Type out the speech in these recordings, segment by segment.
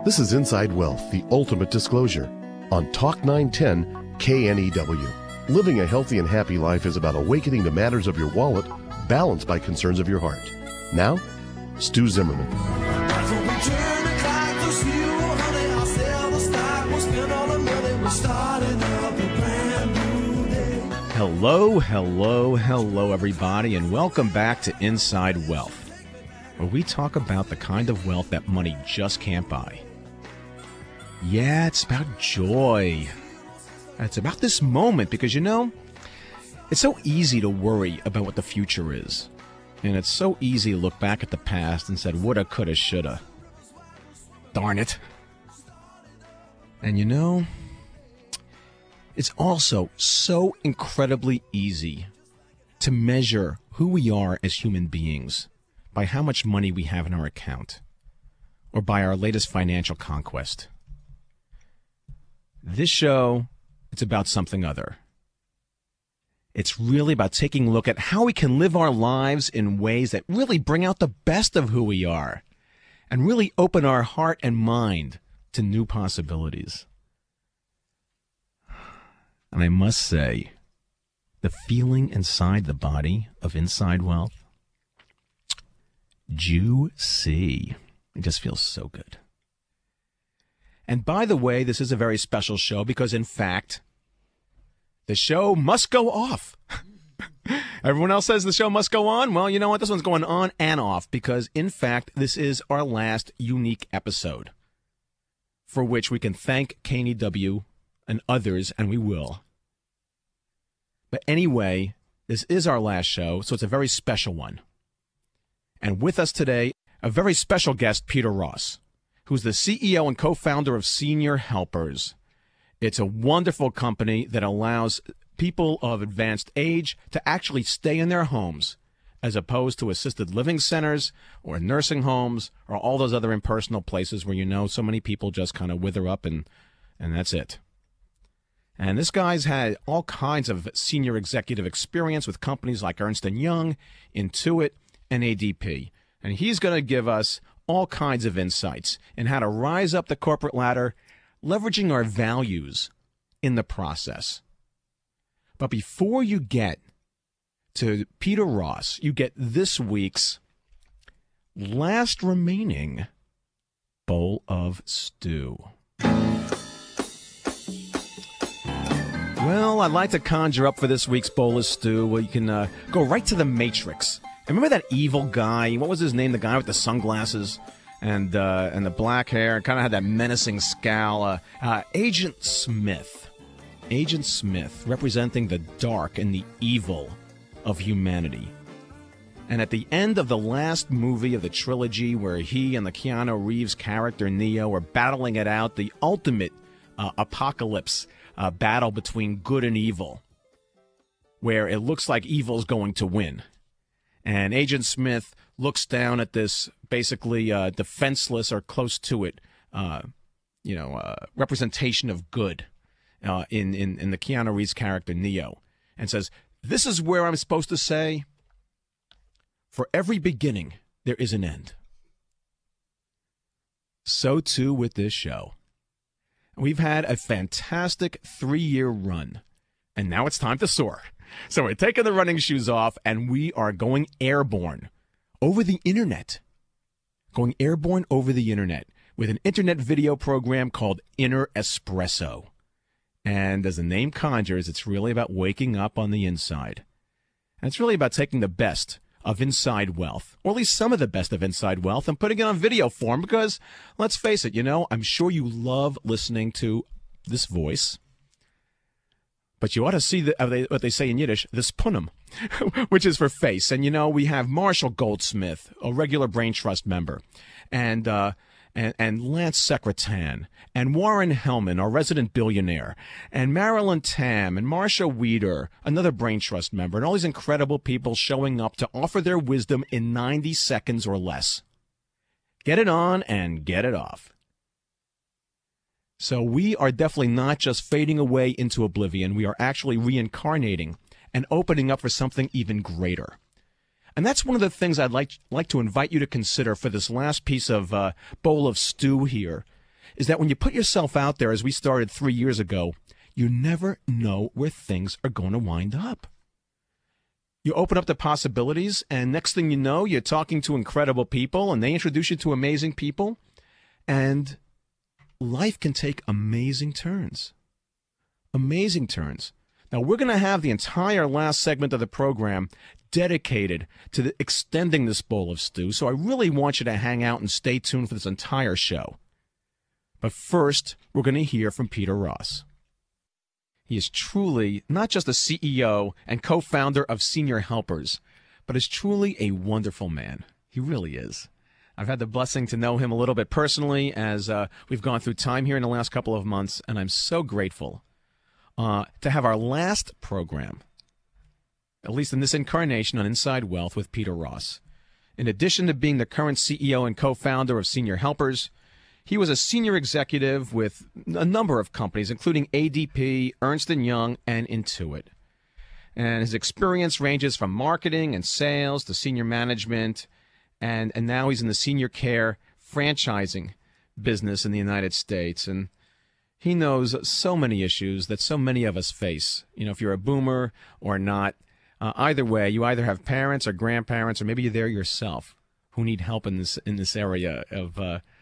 This is Inside Wealth, the ultimate disclosure, on Talk 910 KNEW. Living a healthy and happy life is about awakening to matters of your wallet, balanced by concerns of your heart. Now, Stu Zimmerman. Hello, everybody, and welcome back to Inside Wealth, where we talk about the kind of wealth that money just can't buy. Yeah, it's about joy. It's about this moment because, you know, it's so easy to worry about what the future is. And it's so easy to look back at the past and said, woulda, coulda, shoulda. Darn it. And you know, it's also so incredibly easy to measure who we are as human beings by how much money we have in our account or by our latest financial conquest. This show, it's about something other. It's really about taking a look at how we can live our lives in ways that really bring out the best of who we are and really open our heart and mind to new possibilities. And I must say, the feeling inside the body of Inside Wealth, juicy. It just feels so good. And by the way, this is a very special show because, in fact, the show must go off. Everyone else says the show must go on. Well, you know what? This one's going on and off because, in fact, this is our last unique episode for which we can thank KNEW and others, and we will. But anyway, this is our last show, so it's a very special one. And with us today, a very special guest, Peter Ross, who's the CEO and co-founder of Senior Helpers. It's a wonderful company that allows people of advanced age to actually stay in their homes as opposed to assisted living centers or nursing homes or all those other impersonal places where, you know, so many people just kind of wither up and that's it. And this guy's had all kinds of senior executive experience with companies like Ernst & Young, Intuit, and ADP. And he's going to give us all kinds of insights in how to rise up the corporate ladder, leveraging our values in the process. But before you get to Peter Ross, you get this week's last remaining bowl of stew. Well, I'd like to conjure up for this week's bowl of stew where you can go right to the Matrix. Remember that evil guy? What was his name? The guy with the sunglasses and the black hair, kind of had that menacing scowl. Agent Smith. Agent Smith, representing the dark and the evil of humanity. And at the end of the last movie of the trilogy, where he and the Keanu Reeves character Neo are battling it out, the ultimate apocalypse battle between good and evil, where it looks like evil's going to win. And Agent Smith looks down at this basically defenseless or close to it, representation of good in the Keanu Reeves character Neo, and says, "This is where I'm supposed to say, for every beginning there is an end." So too with this show. We've had a fantastic 3-year run, and now it's time to soar. So we're taking the running shoes off, and we are going airborne over the internet. Going airborne over the internet with an internet video program called Inner Espresso. And as the name conjures, it's really about waking up on the inside. And it's really about taking the best of Inside Wealth, or at least some of the best of Inside Wealth, and putting it on video form because, let's face it, you know, I'm sure you love listening to this voice. But you ought to see what they say in Yiddish, this punim, which is for face. And, you know, we have Marshall Goldsmith, a regular Brain Trust member, and Lance Secretan, and Warren Hellman, our resident billionaire, and Marilyn Tam, and Marsha Weeder, another Brain Trust member, and all these incredible people showing up to offer their wisdom in 90 seconds or less. Get it on and get it off. So we are definitely not just fading away into oblivion. We are actually reincarnating and opening up for something even greater. And that's one of the things I'd like to invite you to consider for this last piece of bowl of stew here, is that when you put yourself out there, as we started 3 years ago, you never know where things are going to wind up. You open up the possibilities, and next thing you know, you're talking to incredible people, and they introduce you to amazing people, and life can take amazing turns. Amazing turns. Now, we're going to have the entire last segment of the program dedicated to extending this bowl of stew, so I really want you to hang out and stay tuned for this entire show. But first, we're going to hear from Peter Ross. He is truly not just a CEO and co-founder of Senior Helpers, but is truly a wonderful man. He really is. I've had the blessing to know him a little bit personally as we've gone through time here in the last couple of months, and I'm so grateful to have our last program, at least in this incarnation, on Inside Wealth with Peter Ross. In addition to being the current CEO and co-founder of Senior Helpers, he was a senior executive with a number of companies, including ADP, Ernst & Young, and Intuit. And his experience ranges from marketing and sales to senior management, and now he's in the senior care franchising business in the United States. And he knows so many issues that so many of us face. You know, if you're a boomer or not, either way, you either have parents or grandparents, or maybe you're there yourself, who need help in this area of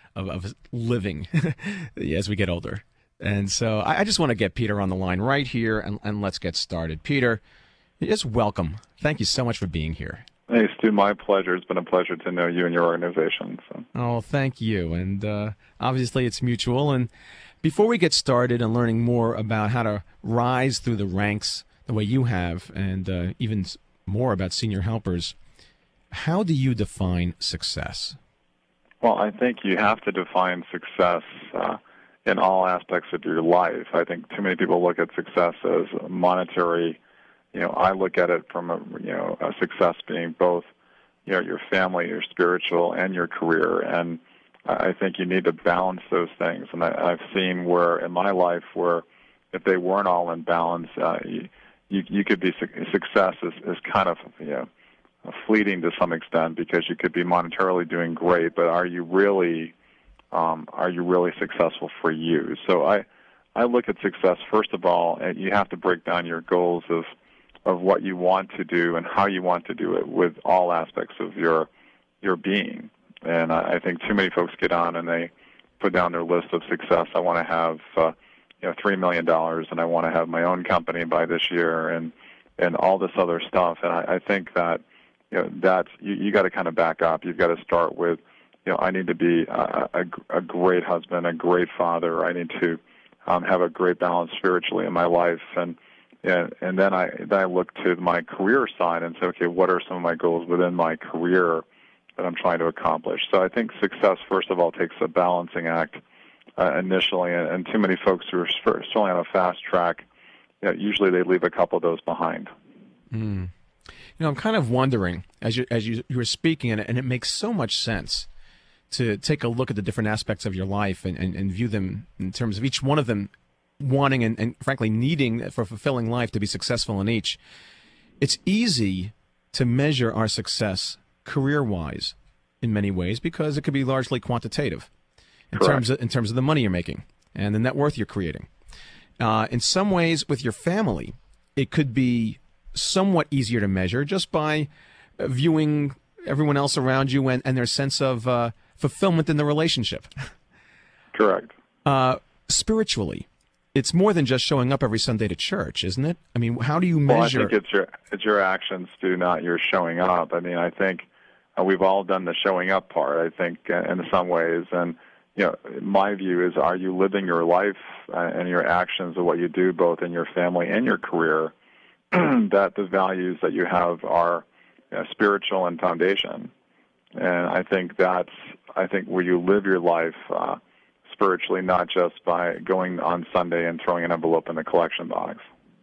living as we get older. And so I just want to get Peter on the line right here, and let's get started. Peter, just welcome. Thank you so much for being here. Hey, Stu, my pleasure. It's been a pleasure to know you and your organization. So. Oh, thank you. And obviously it's mutual. And before we get started and learning more about how to rise through the ranks the way you have, and even more about Senior Helpers, how do you define success? Well, I think you have to define success in all aspects of your life. I think too many people look at success as monetary. You know, I look at it from a success being both, your family, your spiritual, and your career. And I think you need to balance those things. And I've seen where in my life where if they weren't all in balance, you could be success is kind of fleeting to some extent, because you could be monetarily doing great, but are you really successful for you? So I look at success, first of all, and you have to break down your goals of what you want to do and how you want to do it with all aspects of your being. And I think too many folks get on and they put down their list of success. I want to have $3 million, and I want to have my own company by this year, and all this other stuff. And I think that that's you got to kind of back up. You've got to start with, I need to be a great husband, a great father. I need to have a great balance spiritually in my life, and then I look to my career side and say, okay, what are some of my goals within my career that I'm trying to accomplish? So I think success, first of all, takes a balancing act initially, and too many folks who are certainly on a fast track, usually they leave a couple of those behind. Mm. I'm kind of wondering, as you were speaking, and it makes so much sense to take a look at the different aspects of your life and view them in terms of each one of them wanting and frankly needing for a fulfilling life to be successful in each. It's easy to measure our success career-wise in many ways because it could be largely quantitative in terms of the money you're making and the net worth you're creating. In some ways, with your family, it could be somewhat easier to measure just by viewing everyone else around you and their sense of fulfillment in the relationship. Correct. Spiritually, it's more than just showing up every Sunday to church, isn't it? I mean, how do you measure? Well, I think it's your actions, Stu, not your showing up. I mean, I think we've all done the showing up part, I think, in some ways. And, my view is, are you living your life and your actions of what you do, both in your family and your career, that the values that you have are spiritual and foundation? And I think where you live your life spiritually, not just by going on Sunday and throwing an envelope in the collection box.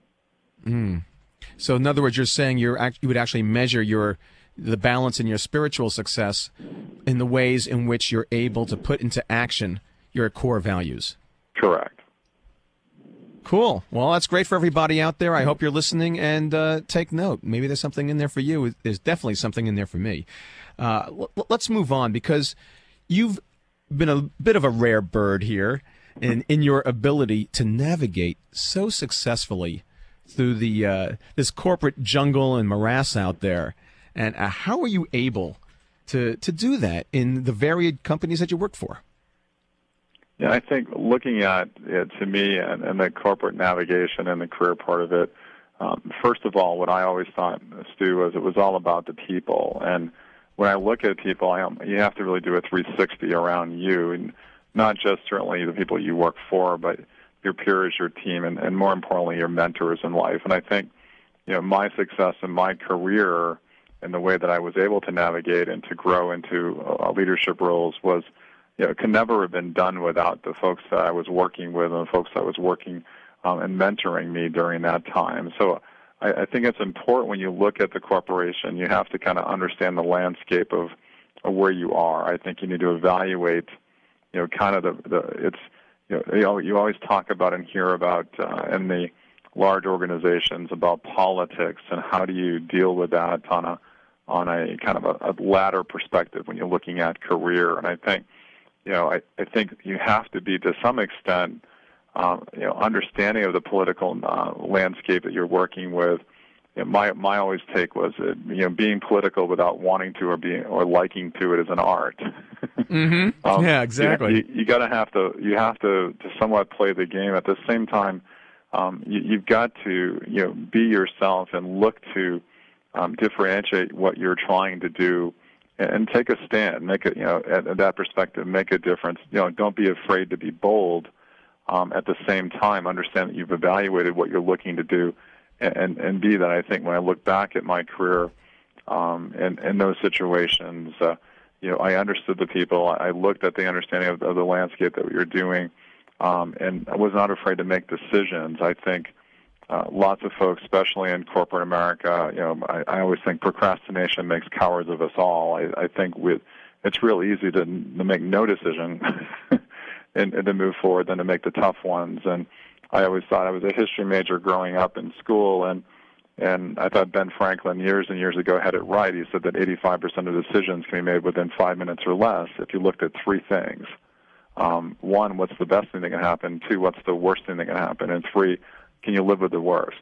Mm. So in other words, you're saying you would actually measure the balance in your spiritual success in the ways in which you're able to put into action your core values. Correct. Cool. Well, that's great for everybody out there. I hope you're listening and take note. Maybe there's something in there for you. There's definitely something in there for me. Let's move on, because you've been a bit of a rare bird here in your ability to navigate so successfully through the this corporate jungle and morass out there. And how are you able to do that in the varied companies that you work for? Yeah, I think looking at it, to me, and the corporate navigation and the career part of it, first of all, what I always thought, Stu, was it was all about the people. And when I look at people, you have to really do a 360 around you, and not just certainly the people you work for, but your peers, your team, and more importantly, your mentors in life. And I think, my success in my career and the way that I was able to navigate and to grow into leadership roles was, it could never have been done without the folks that I was working with and the folks that was working and mentoring me during that time. So I think it's important when you look at the corporation, you have to kind of understand the landscape of where you are. I think you need to evaluate, kind of you always talk about and hear about in the large organizations about politics and how do you deal with that on a kind of a ladder perspective when you're looking at career. And I think, I think you have to be, to some extent, understanding of the political landscape that you're working with. My always take was, being political without wanting to or liking to it is an art. Mm-hmm. Yeah, exactly. You have to somewhat play the game. At the same time, you've got to be yourself and look to differentiate what you're trying to do. And take a stand, make it, at that perspective, make a difference. Don't be afraid to be bold. At the same time, understand that you've evaluated what you're looking to do, and be that. I think when I look back at my career, in those situations, I understood the people. I looked at the understanding of the landscape that we were doing, and I was not afraid to make decisions. I think lots of folks, especially in corporate America, I always think procrastination makes cowards of us all. I think it's real easy to make no decision and to move forward than to make the tough ones. And I always thought, I was a history major growing up in school, and I thought Ben Franklin years and years ago had it right. He said that 85% of decisions can be made within 5 minutes or less if you looked at three things. One, what's the best thing that can happen? Two, what's the worst thing that can happen? And three, can you live with the worst?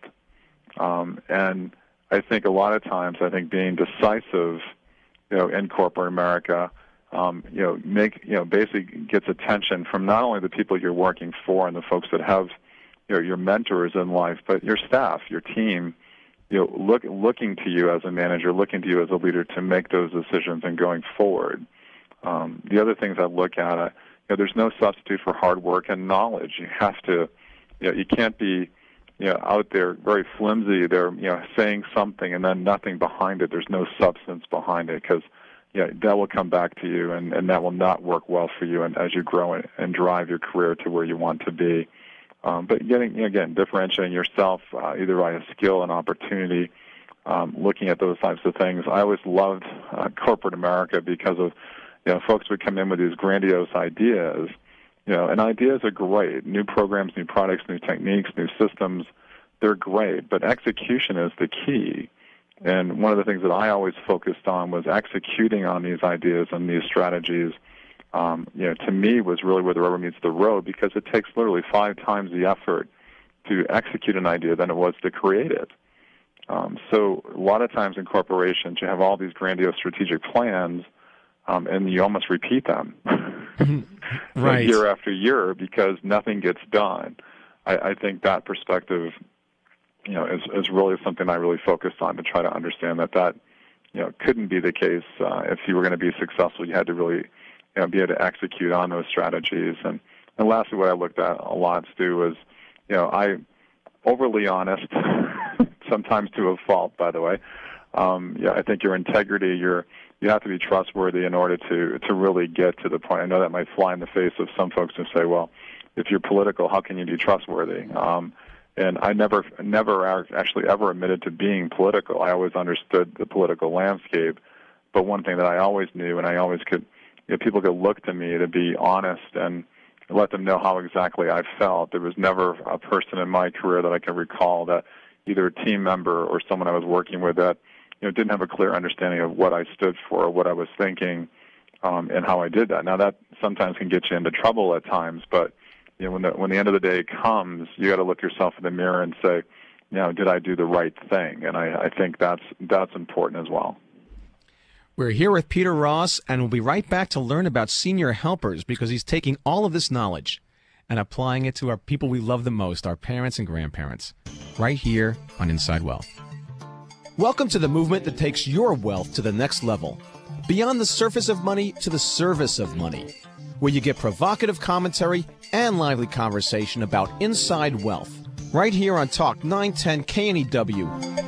And I think a lot of times, being decisive, in corporate America, basically gets attention from not only the people you're working for and the folks that have, your mentors in life, but your staff, your team, looking to you as a manager, looking to you as a leader to make those decisions and going forward. The other things I look at, there's no substitute for hard work and knowledge. You have to, you can't be, out there very flimsy. They're, saying something and then nothing behind it. There's no substance behind it, because, that will come back to you, and that will not work well for you. And as you grow and drive your career to where you want to be, but differentiating yourself either by a skill and opportunity, looking at those types of things. I always loved corporate America because of, folks would come in with these grandiose ideas. And ideas are great. New programs, new products, new techniques, new systems, they're great. But execution is the key. And one of the things that I always focused on was executing on these ideas and these strategies, to me was really where the rubber meets the road, because it takes literally 5 times the effort to execute an idea than it was to create it. So a lot of times in corporations, you have all these grandiose strategic plans, and you almost repeat them. Right. Year after year, because nothing gets done. I think that perspective, is really something I really focused on, to try to understand that couldn't be the case. If you were going to be successful, you had to really, be able to execute on those strategies. And lastly, what I looked at a lot, Stu, was, I'm overly honest, sometimes to a fault, by the way. I think your integrity, you have to be trustworthy in order to really get to the point. I know that might fly in the face of some folks who say, well, if you're political, how can you be trustworthy? And I never actually ever admitted to being political. I always understood the political landscape. But one thing that I always knew, and I always could, people could look to me to be honest and let them know how exactly I felt. There was never a person in my career that I can recall, that either a team member or someone I was working with, that didn't have a clear understanding of what I stood for or what I was thinking. and how I did that. Now that sometimes can get you into trouble at times, but when the end of the day comes, you got to look yourself in the mirror and say, did I do the right thing? And I think that's important as well. We're here with Peter Ross, and we'll be right back to learn about senior helpers, because he's taking all of this knowledge and applying it to our people we love the most, our parents and grandparents, right here on Inside Wealth. Welcome to the movement that takes your wealth to the next level, beyond the surface of money to the service of money, where you get provocative commentary and lively conversation about inside wealth, right here on Talk 910 KNEW.